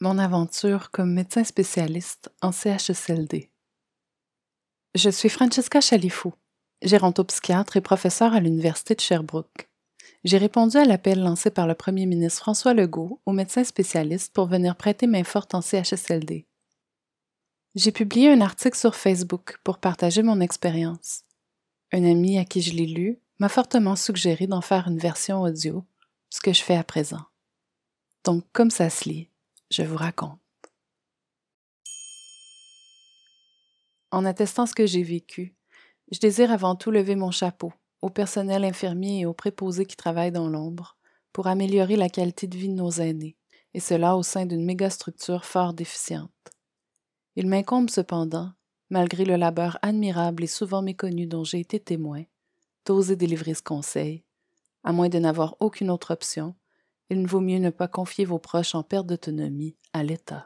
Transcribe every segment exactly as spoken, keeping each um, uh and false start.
Mon aventure comme médecin spécialiste en C H S L D. Je suis Francesca Chalifou, gérontopsychiatre et professeure à l'Université de Sherbrooke. J'ai répondu à l'appel lancé par le premier ministre François Legault aux médecins spécialistes pour venir prêter main forte en C H S L D. J'ai publié un article sur Facebook pour partager mon expérience. Un ami à qui je l'ai lu m'a fortement suggéré d'en faire une version audio, ce que je fais à présent. Donc, comme ça se lit, je vous raconte. En attestant ce que j'ai vécu, je désire avant tout lever mon chapeau au personnel infirmier et aux préposés qui travaillent dans l'ombre pour améliorer la qualité de vie de nos aînés, et cela au sein d'une mégastructure fort déficiente. Il m'incombe cependant, malgré le labeur admirable et souvent méconnu dont j'ai été témoin, d'oser délivrer ce conseil. À moins de n'avoir aucune autre option, il ne vaut mieux ne pas confier vos proches en perte d'autonomie à l'État.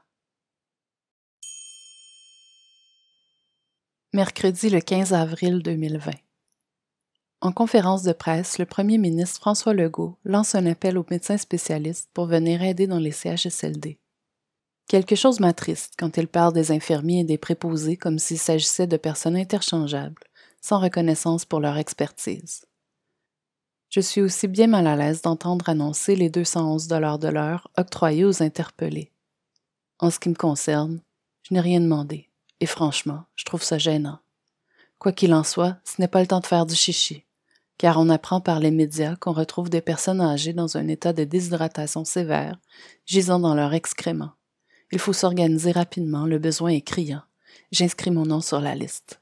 Mercredi le quinze avril deux mille vingt. En conférence de presse, le premier ministre François Legault lance un appel aux médecins spécialistes pour venir aider dans les C H S L D. Quelque chose m'attriste quand il parle des infirmiers et des préposés comme s'il s'agissait de personnes interchangeables, sans reconnaissance pour leur expertise. Je suis aussi bien mal à l'aise d'entendre annoncer les deux cent onze dollars de l'heure octroyés aux interpellés. En ce qui me concerne, je n'ai rien demandé, et franchement, je trouve ça gênant. Quoi qu'il en soit, ce n'est pas le temps de faire du chichi, car on apprend par les médias qu'on retrouve des personnes âgées dans un état de déshydratation sévère, gisant dans leurs excréments. Il faut s'organiser rapidement, le besoin est criant. J'inscris mon nom sur la liste.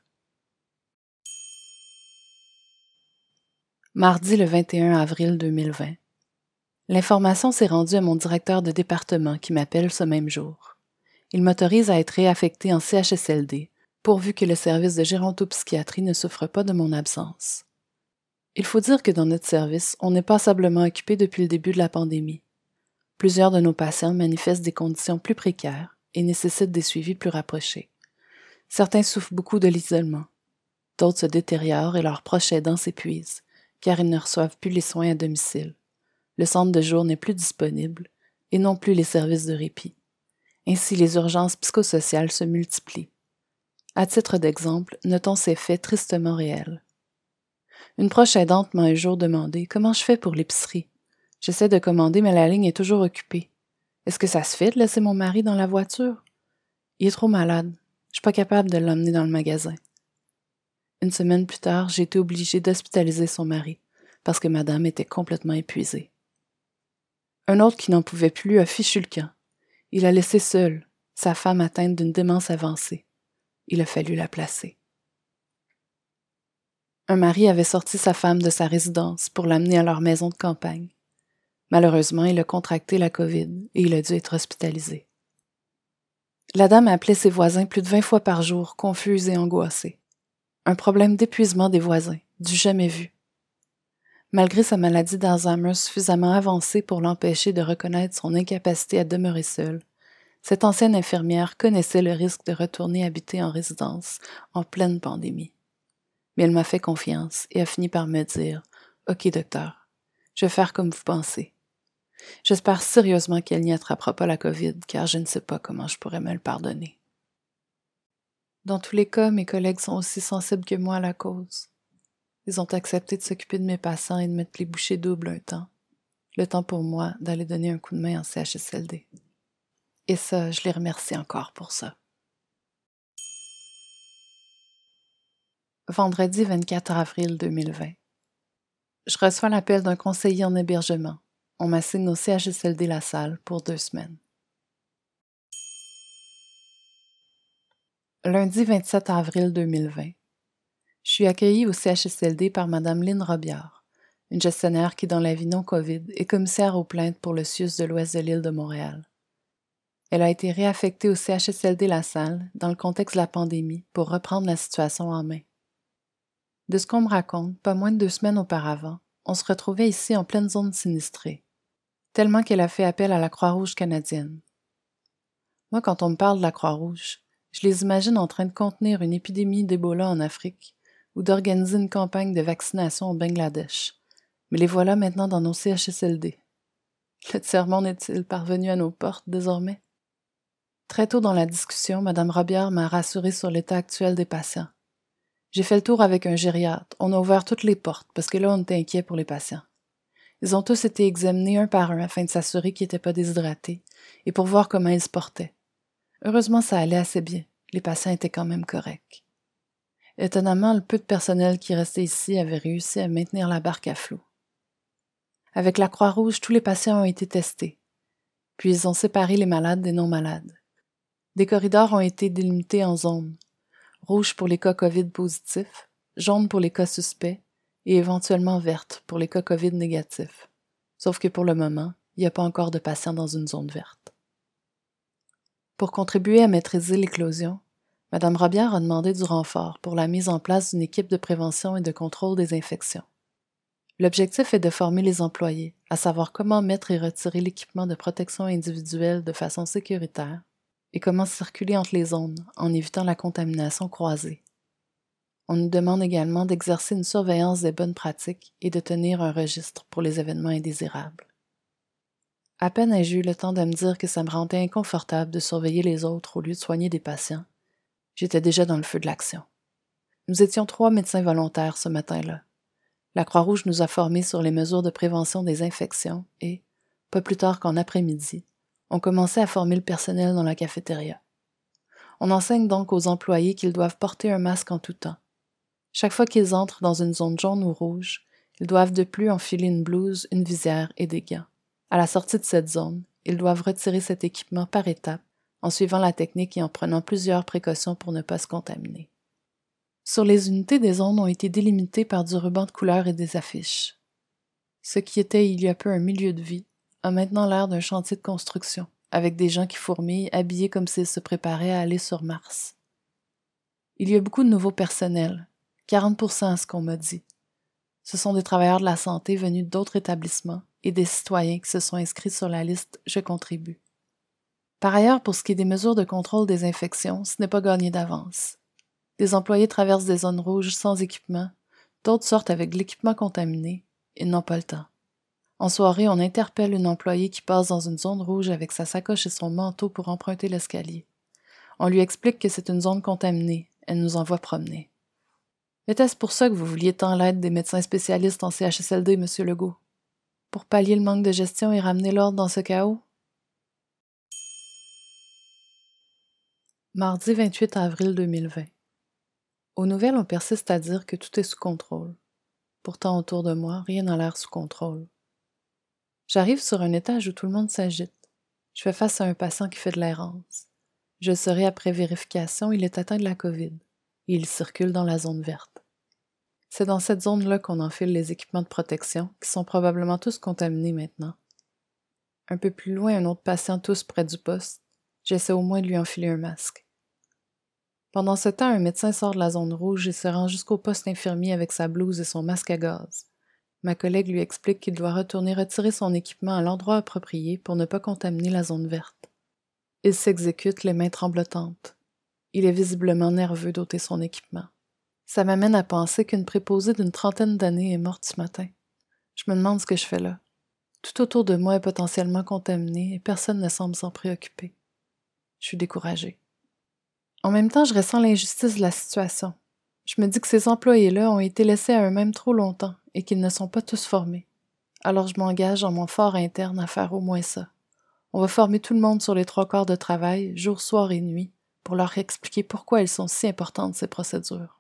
Mardi le vingt et un avril deux mille vingt. L'information s'est rendue à mon directeur de département qui m'appelle ce même jour. Il m'autorise à être réaffecté en C H S L D, pourvu que le service de gérontopsychiatrie ne souffre pas de mon absence. Il faut dire que dans notre service, on est passablement occupé depuis le début de la pandémie. Plusieurs de nos patients manifestent des conditions plus précaires et nécessitent des suivis plus rapprochés. Certains souffrent beaucoup de l'isolement. D'autres se détériorent et leurs proches aidants s'épuisent, car ils ne reçoivent plus les soins à domicile. Le centre de jour n'est plus disponible et non plus les services de répit. Ainsi, les urgences psychosociales se multiplient. À titre d'exemple, notons ces faits tristement réels. Une proche aidante m'a un jour demandé « Comment je fais pour l'épicerie? J'essaie de commander, mais la ligne est toujours occupée. Est-ce que ça se fait de laisser mon mari dans la voiture? Il est trop malade. Je suis pas capable de l'emmener dans le magasin. » Une semaine plus tard, j'ai été obligée d'hospitaliser son mari, parce que madame était complètement épuisée. Un autre qui n'en pouvait plus a fichu le camp. Il a laissé seule sa femme atteinte d'une démence avancée. Il a fallu la placer. Un mari avait sorti sa femme de sa résidence pour l'amener à leur maison de campagne. Malheureusement, il a contracté la COVID et il a dû être hospitalisé. La dame appelait ses voisins plus de vingt fois par jour, confuse et angoissée. Un problème d'épuisement des voisins, du jamais vu. Malgré sa maladie d'Alzheimer suffisamment avancée pour l'empêcher de reconnaître son incapacité à demeurer seule, cette ancienne infirmière connaissait le risque de retourner habiter en résidence en pleine pandémie. Mais elle m'a fait confiance et a fini par me dire « Ok, docteur, je vais faire comme vous pensez. J'espère sérieusement qu'elle n'y attrapera pas la COVID, car je ne sais pas comment je pourrais me le pardonner. » Dans tous les cas, mes collègues sont aussi sensibles que moi à la cause. Ils ont accepté de s'occuper de mes patients et de mettre les bouchées doubles un temps. Le temps pour moi d'aller donner un coup de main en C H S L D. Et ça, je les remercie encore pour ça. Vendredi vingt-quatre avril deux mille vingt. Je reçois l'appel d'un conseiller en hébergement. On m'assigne au C H S L D La Salle pour deux semaines. Lundi vingt-sept avril deux mille vingt. Je suis accueillie au C H S L D par Mme Lynne Robillard, une gestionnaire qui, dans la vie non COVID, est commissaire aux plaintes pour le C I U S de l'ouest de l'île de Montréal. Elle a été réaffectée au C H S L D La Salle dans le contexte de la pandémie pour reprendre la situation en main. De ce qu'on me raconte, pas moins de deux semaines auparavant, on se retrouvait ici en pleine zone sinistrée, tellement qu'elle a fait appel à la Croix-Rouge canadienne. Moi, quand on me parle de la Croix-Rouge, je les imagine en train de contenir une épidémie d'Ebola en Afrique ou d'organiser une campagne de vaccination au Bangladesh. Mais les voilà maintenant dans nos C H S L D. Le tiers-monde est-il parvenu à nos portes désormais? Très tôt dans la discussion, Mme Robillard m'a rassurée sur l'état actuel des patients. J'ai fait le tour avec un gériatre. On a ouvert toutes les portes parce que là, on était inquiets pour les patients. Ils ont tous été examinés un par un afin de s'assurer qu'ils n'étaient pas déshydratés et pour voir comment ils se portaient. Heureusement, ça allait assez bien. Les patients étaient quand même corrects. Étonnamment, le peu de personnel qui restait ici avait réussi à maintenir la barque à flot. Avec la Croix-Rouge, tous les patients ont été testés. Puis ils ont séparé les malades des non-malades. Des corridors ont été délimités en zones. Rouge pour les cas COVID positifs, jaune pour les cas suspects et éventuellement verte pour les cas COVID négatifs. Sauf que pour le moment, il n'y a pas encore de patients dans une zone verte. Pour contribuer à maîtriser l'éclosion, Mme Robillard a demandé du renfort pour la mise en place d'une équipe de prévention et de contrôle des infections. L'objectif est de former les employés à savoir comment mettre et retirer l'équipement de protection individuelle de façon sécuritaire et comment circuler entre les zones en évitant la contamination croisée. On nous demande également d'exercer une surveillance des bonnes pratiques et de tenir un registre pour les événements indésirables. À peine ai-je eu le temps de me dire que ça me rendait inconfortable de surveiller les autres au lieu de soigner des patients. J'étais déjà dans le feu de l'action. Nous étions trois médecins volontaires ce matin-là. La Croix-Rouge nous a formés sur les mesures de prévention des infections et, pas plus tard qu'en après-midi, on commençait à former le personnel dans la cafétéria. On enseigne donc aux employés qu'ils doivent porter un masque en tout temps. Chaque fois qu'ils entrent dans une zone jaune ou rouge, ils doivent de plus enfiler une blouse, une visière et des gants. À la sortie de cette zone, ils doivent retirer cet équipement par étapes en suivant la technique et en prenant plusieurs précautions pour ne pas se contaminer. Sur les unités, des zones ont été délimitées par du ruban de couleur et des affiches. Ce qui était il y a peu un milieu de vie a maintenant l'air d'un chantier de construction, avec des gens qui fourmillent, habillés comme s'ils se préparaient à aller sur Mars. Il y a beaucoup de nouveaux personnels, quarante pour cent à ce qu'on m'a dit. Ce sont des travailleurs de la santé venus d'autres établissements et des citoyens qui se sont inscrits sur la liste « Je contribue ». Par ailleurs, pour ce qui est des mesures de contrôle des infections, ce n'est pas gagné d'avance. Des employés traversent des zones rouges sans équipement, d'autres sortent avec de l'équipement contaminé, ils n'ont pas le temps. En soirée, on interpelle une employée qui passe dans une zone rouge avec sa sacoche et son manteau pour emprunter l'escalier. On lui explique que c'est une zone contaminée, elle nous envoie promener. Était-ce pour ça que vous vouliez tant l'aide des médecins spécialistes en C H S L D, M. Legault? Pour pallier le manque de gestion et ramener l'ordre dans ce chaos? Mardi vingt-huit avril deux mille vingt. Aux nouvelles, on persiste à dire que tout est sous contrôle. Pourtant, autour de moi, rien n'a l'air sous contrôle. J'arrive sur un étage où tout le monde s'agite. Je fais face à un patient qui fait de l'errance. Je le saurai après vérification, il est atteint de la COVID et il circule dans la zone verte. C'est dans cette zone-là qu'on enfile les équipements de protection, qui sont probablement tous contaminés maintenant. Un peu plus loin, un autre patient tousse près du poste. J'essaie au moins de lui enfiler un masque. Pendant ce temps, un médecin sort de la zone rouge et se rend jusqu'au poste infirmier avec sa blouse et son masque à gaz. Ma collègue lui explique qu'il doit retourner retirer son équipement à l'endroit approprié pour ne pas contaminer la zone verte. Il s'exécute les mains tremblotantes. Il est visiblement nerveux d'ôter son équipement. Ça m'amène à penser qu'une préposée d'une trentaine d'années est morte ce matin. Je me demande ce que je fais là. Tout autour de moi est potentiellement contaminé et personne ne semble s'en préoccuper. Je suis découragée. En même temps, je ressens l'injustice de la situation. Je me dis que ces employés-là ont été laissés à eux-mêmes trop longtemps et qu'ils ne sont pas tous formés. Alors je m'engage dans mon fort interne à faire au moins ça. On va former tout le monde sur les trois quarts de travail, jour, soir et nuit, pour leur expliquer pourquoi elles sont si importantes, ces procédures.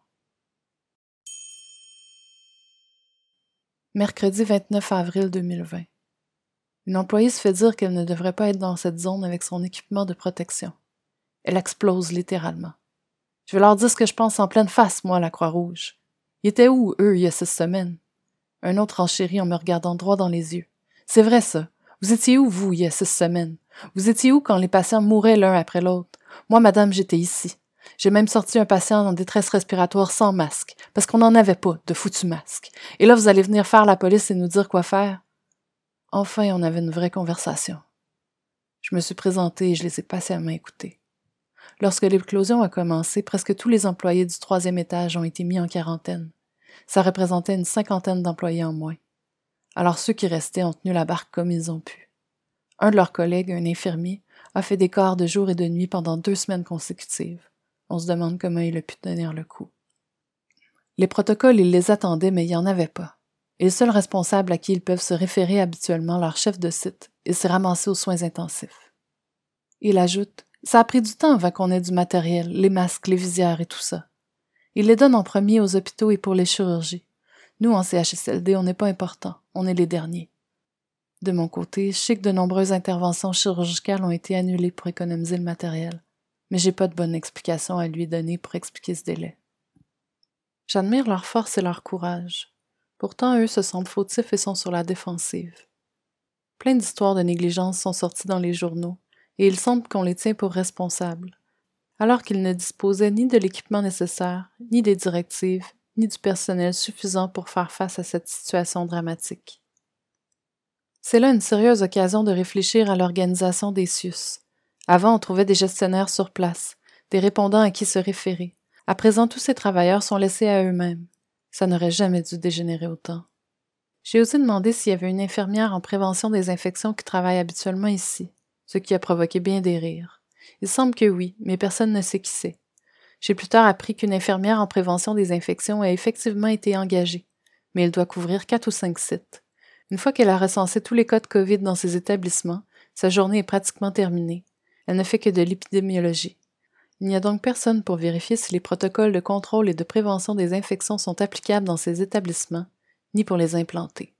Mercredi vingt-neuf avril deux mille vingt. Une employée se fait dire qu'elle ne devrait pas être dans cette zone avec son équipement de protection. Elle explose littéralement. Je vais leur dire ce que je pense en pleine face, moi, la Croix-Rouge. Ils étaient où, eux, il y a six semaines? Un autre enchérit en me regardant droit dans les yeux. C'est vrai, ça. Vous étiez où, vous, il y a six semaines? Vous étiez où quand les patients mouraient l'un après l'autre? Moi, madame, j'étais ici. J'ai même sorti un patient en détresse respiratoire sans masque, parce qu'on n'en avait pas de foutu masque. Et là, vous allez venir faire la police et nous dire quoi faire? Enfin, on avait une vraie conversation. Je me suis présentée et je les ai patiemment écoutés. Lorsque l'éclosion a commencé, presque tous les employés du troisième étage ont été mis en quarantaine. Ça représentait une cinquantaine d'employés en moins. Alors ceux qui restaient ont tenu la barque comme ils ont pu. Un de leurs collègues, un infirmier, a fait des quarts de jour et de nuit pendant deux semaines consécutives. On se demande comment il a pu tenir le coup. Les protocoles, ils les attendaient, mais il n'y en avait pas. Et le seul responsable à qui ils peuvent se référer habituellement, leur chef de site, il s'est ramassé aux soins intensifs. Il ajoute « Ça a pris du temps avant qu'on ait du matériel, les masques, les visières et tout ça. Il les donne en premier aux hôpitaux et pour les chirurgies. Nous, en C H S L D, on n'est pas important, on est les derniers. » De mon côté, je sais que de nombreuses interventions chirurgicales ont été annulées pour économiser le matériel, mais j'ai pas de bonne explication à lui donner pour expliquer ce délai. J'admire leur force et leur courage. Pourtant, eux se sentent fautifs et sont sur la défensive. Plein d'histoires de négligence sont sorties dans les journaux, et il semble qu'on les tient pour responsables, alors qu'ils ne disposaient ni de l'équipement nécessaire, ni des directives, ni du personnel suffisant pour faire face à cette situation dramatique. C'est là une sérieuse occasion de réfléchir à l'organisation des C I U S. Avant, on trouvait des gestionnaires sur place, des répondants à qui se référer. À présent, tous ces travailleurs sont laissés à eux-mêmes. Ça n'aurait jamais dû dégénérer autant. J'ai aussi demandé s'il y avait une infirmière en prévention des infections qui travaille habituellement ici, ce qui a provoqué bien des rires. Il semble que oui, mais personne ne sait qui c'est. J'ai plus tard appris qu'une infirmière en prévention des infections a effectivement été engagée, mais elle doit couvrir quatre ou cinq sites. Une fois qu'elle a recensé tous les cas de COVID dans ses établissements, sa journée est pratiquement terminée. Elle ne fait que de l'épidémiologie. Il n'y a donc personne pour vérifier si les protocoles de contrôle et de prévention des infections sont applicables dans ces établissements, ni pour les implanter.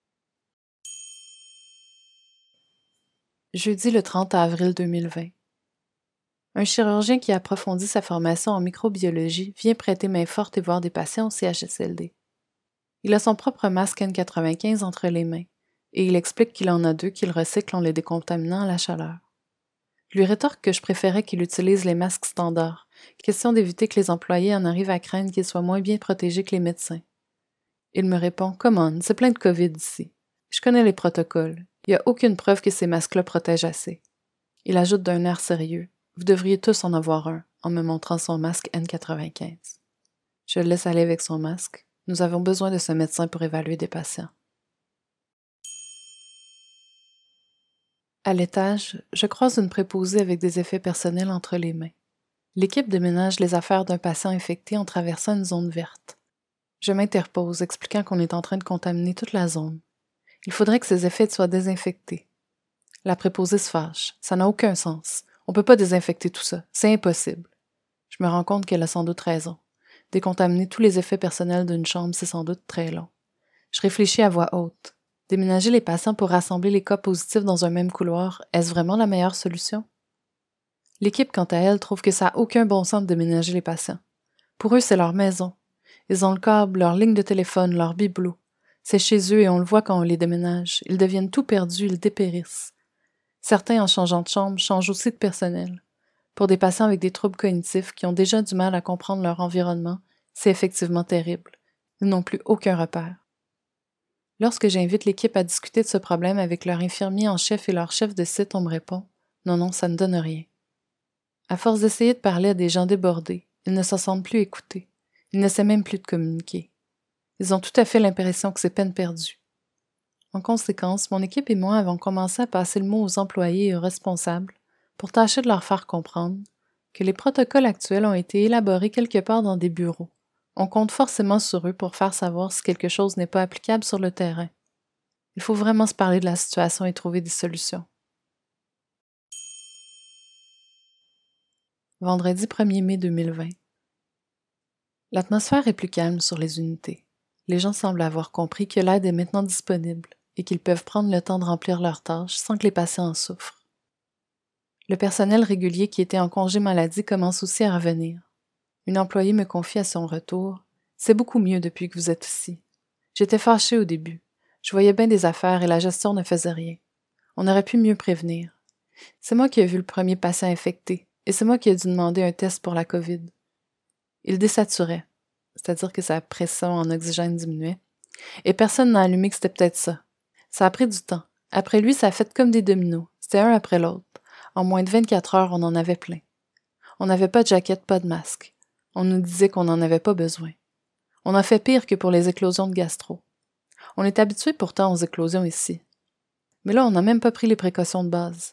Jeudi le trente avril deux mille vingt. Un chirurgien qui approfondit sa formation en microbiologie vient prêter main forte et voir des patients au C H S L D. Il a son propre masque N quatre-vingt-quinze entre les mains, et il explique qu'il en a deux qu'il recycle en les décontaminant à la chaleur. Je lui rétorque que je préférais qu'il utilise les masques standards, question d'éviter que les employés en arrivent à craindre qu'ils soient moins bien protégés que les médecins. Il me répond « Come on, c'est plein de COVID ici. Je connais les protocoles. Il n'y a aucune preuve que ces masques-là protègent assez. » Il ajoute d'un air sérieux « Vous devriez tous en avoir un » en me montrant son masque N quatre-vingt-quinze. Je le laisse aller avec son masque. Nous avons besoin de ce médecin pour évaluer des patients. À l'étage, je croise une préposée avec des effets personnels entre les mains. L'équipe déménage les affaires d'un patient infecté en traversant une zone verte. Je m'interpose, expliquant qu'on est en train de contaminer toute la zone. Il faudrait que ces effets soient désinfectés. La préposée se fâche. Ça n'a aucun sens. On ne peut pas désinfecter tout ça. C'est impossible. Je me rends compte qu'elle a sans doute raison. Décontaminer tous les effets personnels d'une chambre, c'est sans doute très long. Je réfléchis à voix haute. Déménager les patients pour rassembler les cas positifs dans un même couloir, est-ce vraiment la meilleure solution? L'équipe, quant à elle, trouve que ça n'a aucun bon sens de déménager les patients. Pour eux, c'est leur maison. Ils ont le câble, leur ligne de téléphone, leur bibelot. C'est chez eux et on le voit quand on les déménage. Ils deviennent tout perdus, ils dépérissent. Certains, en changeant de chambre, changent aussi de personnel. Pour des patients avec des troubles cognitifs qui ont déjà du mal à comprendre leur environnement, c'est effectivement terrible. Ils n'ont plus aucun repère. Lorsque j'invite l'équipe à discuter de ce problème avec leur infirmier en chef et leur chef de site, on me répond « Non, non, ça ne donne rien ». À force d'essayer de parler à des gens débordés, ils ne se sentent plus écoutés. Ils n'essaient même plus de communiquer. Ils ont tout à fait l'impression que c'est peine perdue. En conséquence, mon équipe et moi avons commencé à passer le mot aux employés et aux responsables pour tâcher de leur faire comprendre que les protocoles actuels ont été élaborés quelque part dans des bureaux. On compte forcément sur eux pour faire savoir si quelque chose n'est pas applicable sur le terrain. Il faut vraiment se parler de la situation et trouver des solutions. Vendredi premier mai deux mille vingt. L'atmosphère est plus calme sur les unités. Les gens semblent avoir compris que l'aide est maintenant disponible et qu'ils peuvent prendre le temps de remplir leurs tâches sans que les patients en souffrent. Le personnel régulier qui était en congé maladie commence aussi à revenir. Une employée me confie à son retour « C'est beaucoup mieux depuis que vous êtes ici. J'étais fâchée au début. Je voyais bien des affaires et la gestion ne faisait rien. On aurait pu mieux prévenir. C'est moi qui ai vu le premier patient infecté et c'est moi qui ai dû demander un test pour la COVID. Il désaturait, c'est-à-dire que sa pression en oxygène diminuait, et personne n'a allumé que c'était peut-être ça. Ça a pris du temps. Après lui, ça a fait comme des dominos. C'était un après l'autre. En moins de vingt-quatre heures, on en avait plein. On n'avait pas de jaquette, pas de masque. On nous disait qu'on n'en avait pas besoin. On a fait pire que pour les éclosions de gastro. On est habitué pourtant aux éclosions ici. Mais là, on n'a même pas pris les précautions de base.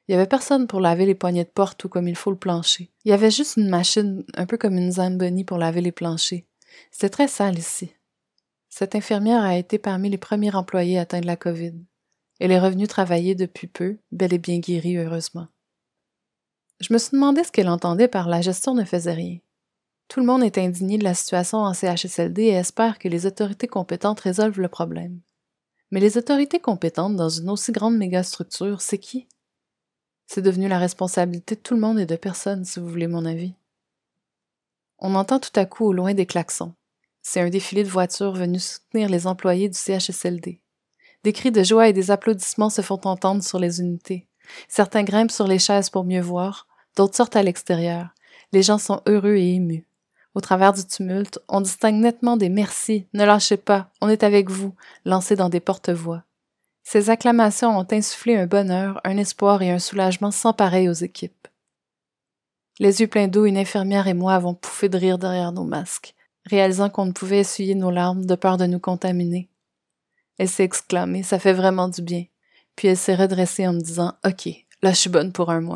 Il y avait personne pour laver les poignées de porte ou comme il faut le plancher. Il y avait juste une machine, un peu comme une Zamboni pour laver les planchers. C'était très sale ici. Cette infirmière a été parmi les premiers employés atteints de la COVID. Elle est revenue travailler depuis peu, bel et bien guérie, heureusement. Je me suis demandé ce qu'elle entendait par la gestion ne faisait rien. Tout le monde est indigné de la situation en C H S L D et espère que les autorités compétentes résolvent le problème. Mais les autorités compétentes dans une aussi grande mégastructure, c'est qui? C'est devenu la responsabilité de tout le monde et de personne, si vous voulez mon avis. On entend tout à coup au loin des klaxons. C'est un défilé de voitures venus soutenir les employés du C H S L D. Des cris de joie et des applaudissements se font entendre sur les unités. Certains grimpent sur les chaises pour mieux voir, d'autres sortent à l'extérieur. Les gens sont heureux et émus. Au travers du tumulte, on distingue nettement des « merci »,« ne lâchez pas »,« on est avec vous » lancés dans des porte-voix. Ces acclamations ont insufflé un bonheur, un espoir et un soulagement sans pareil aux équipes. Les yeux pleins d'eau, une infirmière et moi avons pouffé de rire derrière nos masques, réalisant qu'on ne pouvait essuyer nos larmes de peur de nous contaminer. Elle s'est exclamée « ça fait vraiment du bien », puis elle s'est redressée en me disant « ok, là je suis bonne pour un mois ».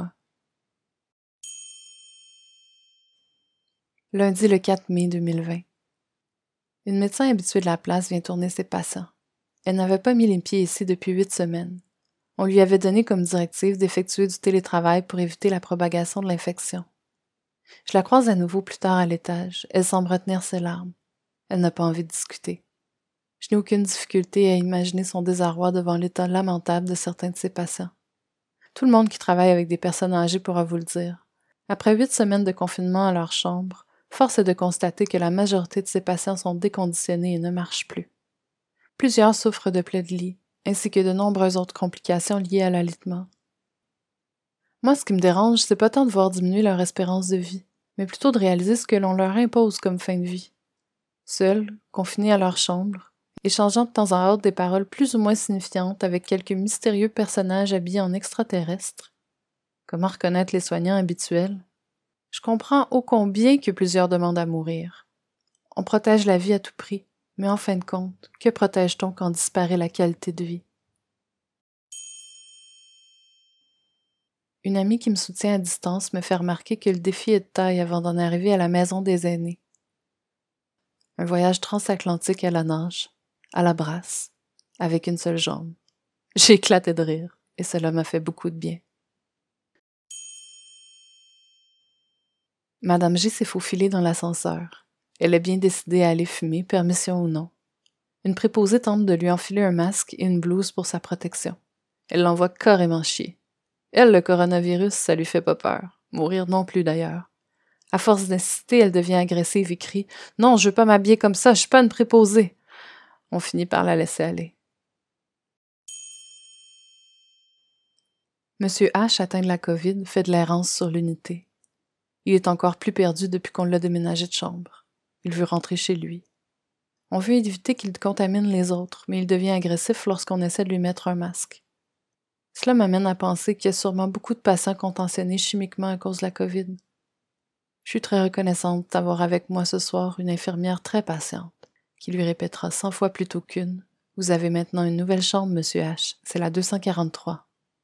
Lundi le quatre mai deux mille vingt. Une médecin habituée de la place vient tourner ses patients. Elle n'avait pas mis les pieds ici depuis huit semaines. On lui avait donné comme directive d'effectuer du télétravail pour éviter la propagation de l'infection. Je la croise à nouveau plus tard à l'étage. Elle semble retenir ses larmes. Elle n'a pas envie de discuter. Je n'ai aucune difficulté à imaginer son désarroi devant l'état lamentable de certains de ses patients. Tout le monde qui travaille avec des personnes âgées pourra vous le dire. Après huit semaines de confinement à leur chambre, force est de constater que la majorité de ces patients sont déconditionnés et ne marchent plus. Plusieurs souffrent de plaies de lit, ainsi que de nombreuses autres complications liées à l'alitement. Moi, ce qui me dérange, c'est pas tant de voir diminuer leur espérance de vie, mais plutôt de réaliser ce que l'on leur impose comme fin de vie. Seuls, confinés à leur chambre, échangeant de temps en temps des paroles plus ou moins signifiantes avec quelques mystérieux personnages habillés en extraterrestres. Comment reconnaître les soignants habituels? Je comprends ô combien que plusieurs demandent à mourir. On protège la vie à tout prix, mais en fin de compte, que protège-t-on quand disparaît la qualité de vie? Une amie qui me soutient à distance me fait remarquer que le défi est de taille avant d'en arriver à la maison des aînés. Un voyage transatlantique à la nage, à la brasse, avec une seule jambe. J'ai éclaté de rire, et cela m'a fait beaucoup de bien. Madame G s'est faufilée dans l'ascenseur. Elle est bien décidée à aller fumer, permission ou non. Une préposée tente de lui enfiler un masque et une blouse pour sa protection. Elle l'envoie carrément chier. Elle, le coronavirus, ça lui fait pas peur. Mourir non plus d'ailleurs. À force d'insister, elle devient agressive et crie « Non, je veux pas m'habiller comme ça, je suis pas une préposée !» On finit par la laisser aller. Monsieur H, atteint de la COVID, fait de l'errance sur l'unité. Il est encore plus perdu depuis qu'on l'a déménagé de chambre. Il veut rentrer chez lui. On veut éviter qu'il contamine les autres, mais il devient agressif lorsqu'on essaie de lui mettre un masque. Cela m'amène à penser qu'il y a sûrement beaucoup de patients contentionnés chimiquement à cause de la COVID. Je suis très reconnaissante d'avoir avec moi ce soir une infirmière très patiente, qui lui répétera cent fois plutôt qu'une « Vous avez maintenant une nouvelle chambre, Monsieur H, c'est la deux cent quarante-trois. »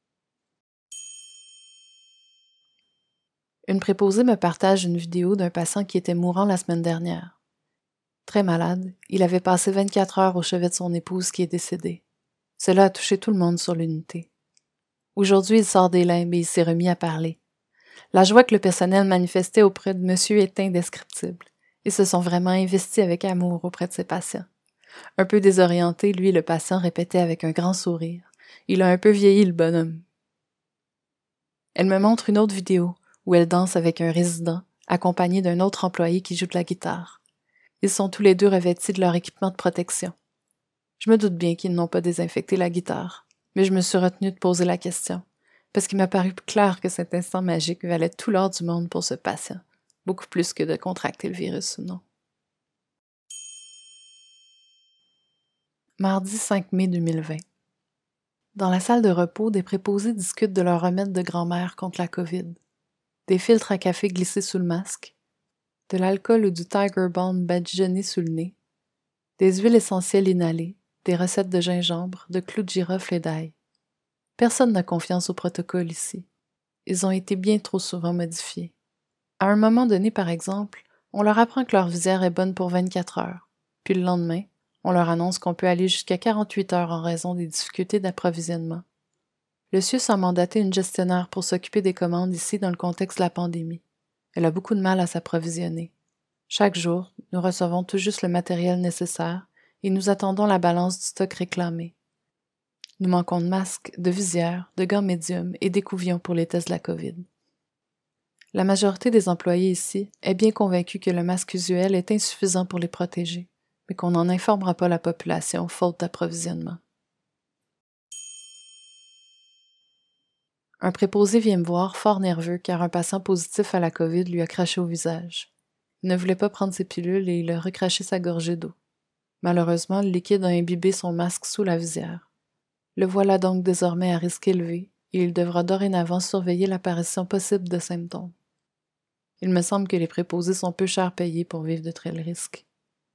Une préposée me partage une vidéo d'un patient qui était mourant la semaine dernière. Très malade, il avait passé vingt-quatre heures au chevet de son épouse qui est décédée. Cela a touché tout le monde sur l'unité. Aujourd'hui, il sort des limbes et il s'est remis à parler. La joie que le personnel manifestait auprès de monsieur est indescriptible. Ils se sont vraiment investis avec amour auprès de ses patients. Un peu désorienté, lui, le patient, répétait avec un grand sourire. Il a un peu vieilli, le bonhomme. Elle me montre une autre vidéo où elle danse avec un résident, accompagné d'un autre employé qui joue de la guitare. Ils sont tous les deux revêtis de leur équipement de protection. Je me doute bien qu'ils n'ont pas désinfecté la guitare, mais je me suis retenue de poser la question, parce qu'il m'a paru clair que cet instant magique valait tout l'or du monde pour ce patient, beaucoup plus que de contracter le virus ou non. Mardi cinq mai deux mille vingt. Dans la salle de repos, des préposés discutent de leur remède de grand-mère contre la COVID. Des filtres à café glissés sous le masque, de l'alcool ou du Tiger Balm badigeonné sous le nez, des huiles essentielles inhalées, des recettes de gingembre, de clous de girofle et d'ail. Personne n'a confiance au protocole ici. Ils ont été bien trop souvent modifiés. À un moment donné, par exemple, on leur apprend que leur visière est bonne pour vingt-quatre heures, puis le lendemain, on leur annonce qu'on peut aller jusqu'à quarante-huit heures en raison des difficultés d'approvisionnement. Le C I U S a mandaté une gestionnaire pour s'occuper des commandes ici dans le contexte de la pandémie. Elle a beaucoup de mal à s'approvisionner. Chaque jour, nous recevons tout juste le matériel nécessaire et nous attendons la balance du stock réclamé. Nous manquons de masques, de visières, de gants médiums et d'écouvillons pour les tests de la COVID. La majorité des employés ici est bien convaincue que le masque usuel est insuffisant pour les protéger, mais qu'on n'en informera pas la population faute d'approvisionnement. Un préposé vient me voir fort nerveux car un patient positif à la COVID lui a craché au visage. Il ne voulait pas prendre ses pilules et il a recraché sa gorgée d'eau. Malheureusement, le liquide a imbibé son masque sous la visière. Le voilà donc désormais à risque élevé et il devra dorénavant surveiller l'apparition possible de symptômes. Il me semble que les préposés sont peu cher payés pour vivre de tels risques.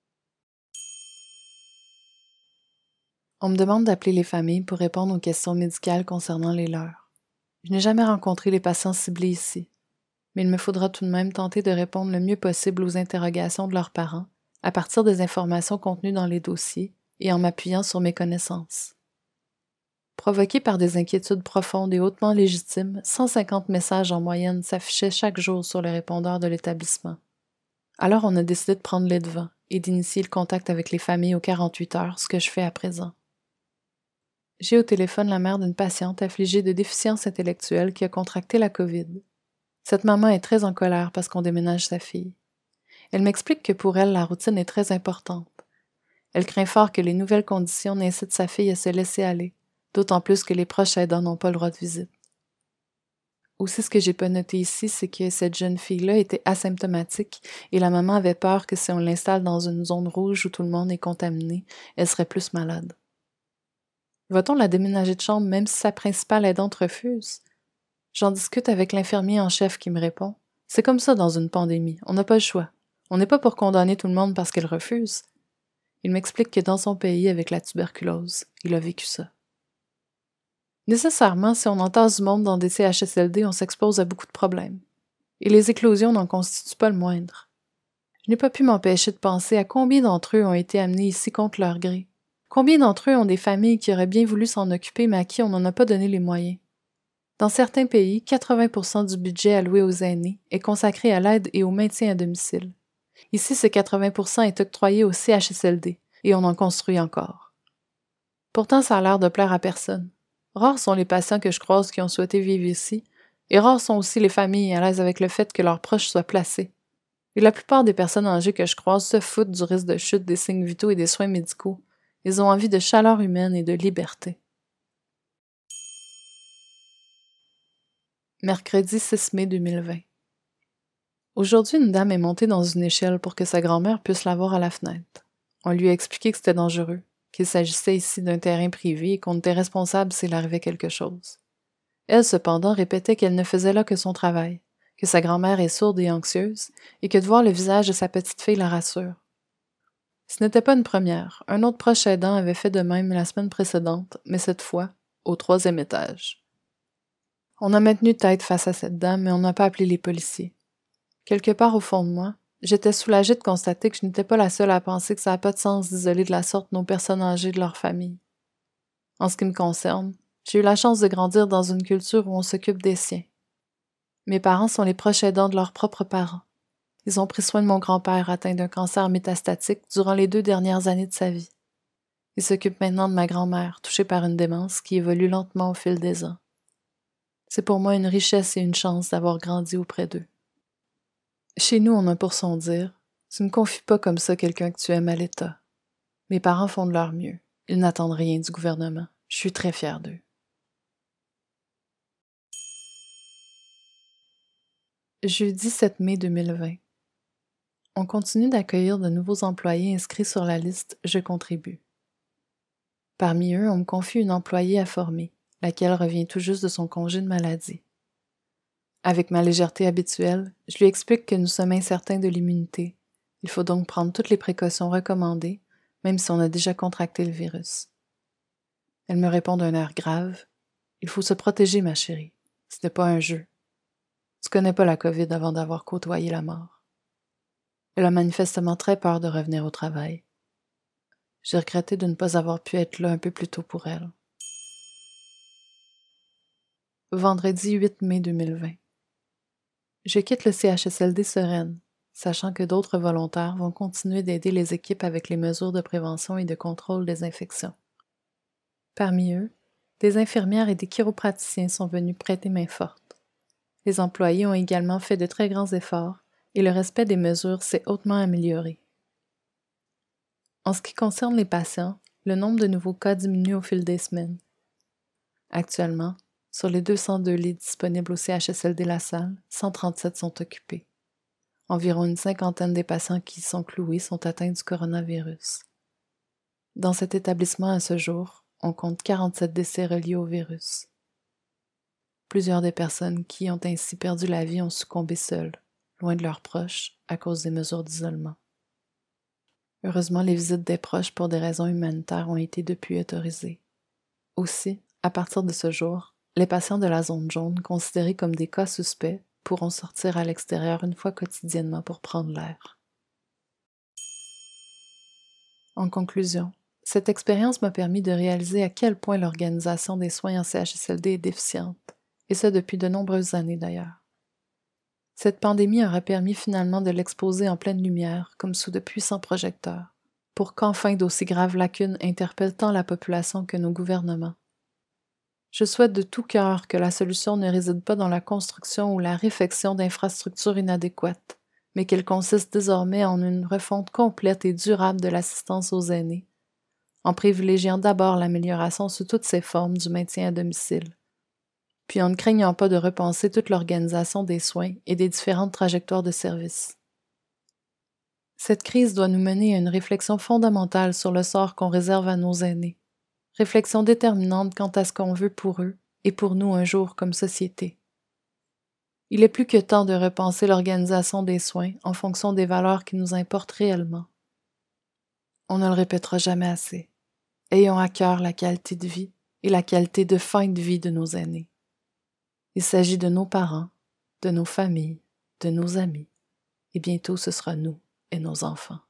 On me demande d'appeler les familles pour répondre aux questions médicales concernant les leurs. Je n'ai jamais rencontré les patients ciblés ici, mais il me faudra tout de même tenter de répondre le mieux possible aux interrogations de leurs parents à partir des informations contenues dans les dossiers et en m'appuyant sur mes connaissances. Provoqués par des inquiétudes profondes et hautement légitimes, cent cinquante messages en moyenne s'affichaient chaque jour sur le répondeur de l'établissement. Alors on a décidé de prendre les devants et d'initier le contact avec les familles aux quarante-huit heures, ce que je fais à présent. J'ai au téléphone la mère d'une patiente affligée de déficience intellectuelle qui a contracté la COVID. Cette maman est très en colère parce qu'on déménage sa fille. Elle m'explique que pour elle, la routine est très importante. Elle craint fort que les nouvelles conditions n'incitent sa fille à se laisser aller, d'autant plus que les proches aidants n'ont pas le droit de visite. Aussi, ce que j'ai pas noté ici, c'est que cette jeune fille-là était asymptomatique et la maman avait peur que si on l'installe dans une zone rouge où tout le monde est contaminé, elle serait plus malade. Va-t-on la déménager de chambre même si sa principale aidante refuse? J'en discute avec l'infirmier en chef qui me répond. C'est comme ça dans une pandémie, on n'a pas le choix. On n'est pas pour condamner tout le monde parce qu'elle refuse. Il m'explique que dans son pays, avec la tuberculose, il a vécu ça. Nécessairement, si on entasse du monde dans des C H S L D, on s'expose à beaucoup de problèmes. Et les éclosions n'en constituent pas le moindre. Je n'ai pas pu m'empêcher de penser à combien d'entre eux ont été amenés ici contre leur gré. Combien d'entre eux ont des familles qui auraient bien voulu s'en occuper, mais à qui on n'en a pas donné les moyens. Dans certains pays, quatre-vingts pour cent du budget alloué aux aînés est consacré à l'aide et au maintien à domicile. Ici, ce quatre-vingts pour cent est octroyé au C H S L D, et on en construit encore. Pourtant, ça a l'air de plaire à personne. Rares sont les patients que je croise qui ont souhaité vivre ici, et rares sont aussi les familles à l'aise avec le fait que leurs proches soient placés. Et la plupart des personnes âgées que je croise se foutent du risque de chute des signes vitaux et des soins médicaux. Ils ont envie de chaleur humaine et de liberté. Mercredi six mai deux mille vingt. Aujourd'hui, une dame est montée dans une échelle pour que sa grand-mère puisse la voir à la fenêtre. On lui a expliqué que c'était dangereux, qu'il s'agissait ici d'un terrain privé et qu'on était responsable s'il arrivait quelque chose. Elle, cependant, répétait qu'elle ne faisait là que son travail, que sa grand-mère est sourde et anxieuse, et que de voir le visage de sa petite-fille la rassure. Ce n'était pas une première. Un autre proche aidant avait fait de même la semaine précédente, mais cette fois, au troisième étage. On a maintenu tête face à cette dame, mais on n'a pas appelé les policiers. Quelque part au fond de moi, j'étais soulagée de constater que je n'étais pas la seule à penser que ça n'a pas de sens d'isoler de la sorte nos personnes âgées de leur famille. En ce qui me concerne, j'ai eu la chance de grandir dans une culture où on s'occupe des siens. Mes parents sont les proches aidants de leurs propres parents. Ils ont pris soin de mon grand-père atteint d'un cancer métastatique durant les deux dernières années de sa vie. Ils s'occupent maintenant de ma grand-mère, touchée par une démence qui évolue lentement au fil des ans. C'est pour moi une richesse et une chance d'avoir grandi auprès d'eux. Chez nous, on a pour son dire « Tu ne confies pas comme ça quelqu'un que tu aimes à l'État. » Mes parents font de leur mieux. Ils n'attendent rien du gouvernement. Je suis très fière d'eux. Jeudi sept mai deux mille vingt. On continue d'accueillir de nouveaux employés inscrits sur la liste « Je contribue ». Parmi eux, on me confie une employée à former, laquelle revient tout juste de son congé de maladie. Avec ma légèreté habituelle, je lui explique que nous sommes incertains de l'immunité. Il faut donc prendre toutes les précautions recommandées, même si on a déjà contracté le virus. Elle me répond d'un air grave. « Il faut se protéger, ma chérie. Ce n'est pas un jeu. Tu connais pas la COVID avant d'avoir côtoyé la mort. Elle a manifestement très peur de revenir au travail. J'ai regretté de ne pas avoir pu être là un peu plus tôt pour elle. Vendredi huit mai deux mille vingt. Je quitte le C H S L D sereine, sachant que d'autres volontaires vont continuer d'aider les équipes avec les mesures de prévention et de contrôle des infections. Parmi eux, des infirmières et des chiropraticiens sont venus prêter main forte. Les employés ont également fait de très grands efforts et le respect des mesures s'est hautement amélioré. En ce qui concerne les patients, le nombre de nouveaux cas diminue au fil des semaines. Actuellement, sur les deux cent deux lits disponibles au C H S L D La Salle, cent trente-sept sont occupés. Environ une cinquantaine des patients qui y sont cloués sont atteints du coronavirus. Dans cet établissement à ce jour, on compte quarante-sept décès reliés au virus. Plusieurs des personnes qui ont ainsi perdu la vie ont succombé seules, loin de leurs proches, à cause des mesures d'isolement. Heureusement, les visites des proches pour des raisons humanitaires ont été depuis autorisées. Aussi, à partir de ce jour, les patients de la zone jaune, considérés comme des cas suspects, pourront sortir à l'extérieur une fois quotidiennement pour prendre l'air. En conclusion, cette expérience m'a permis de réaliser à quel point l'organisation des soins en C H S L D est déficiente, et ce depuis de nombreuses années d'ailleurs. Cette pandémie aura permis finalement de l'exposer en pleine lumière, comme sous de puissants projecteurs, pour qu'enfin d'aussi graves lacunes interpellent tant la population que nos gouvernements. Je souhaite de tout cœur que la solution ne réside pas dans la construction ou la réfection d'infrastructures inadéquates, mais qu'elle consiste désormais en une refonte complète et durable de l'assistance aux aînés, en privilégiant d'abord l'amélioration sous toutes ses formes du maintien à domicile, puis en ne craignant pas de repenser toute l'organisation des soins et des différentes trajectoires de service. Cette crise doit nous mener à une réflexion fondamentale sur le sort qu'on réserve à nos aînés, réflexion déterminante quant à ce qu'on veut pour eux et pour nous un jour comme société. Il est plus que temps de repenser l'organisation des soins en fonction des valeurs qui nous importent réellement. On ne le répétera jamais assez. Ayons à cœur la qualité de vie et la qualité de fin de vie de nos aînés. Il s'agit de nos parents, de nos familles, de nos amis, et bientôt ce sera nous et nos enfants.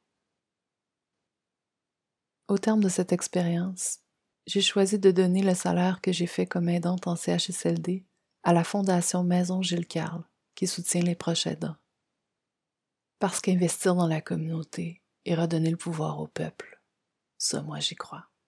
Au terme de cette expérience, j'ai choisi de donner le salaire que j'ai fait comme aidante en C H S L D à la Fondation Maison Gilles Carle, qui soutient les proches aidants. Parce qu'investir dans la communauté et redonner le pouvoir au peuple, ça, moi, j'y crois.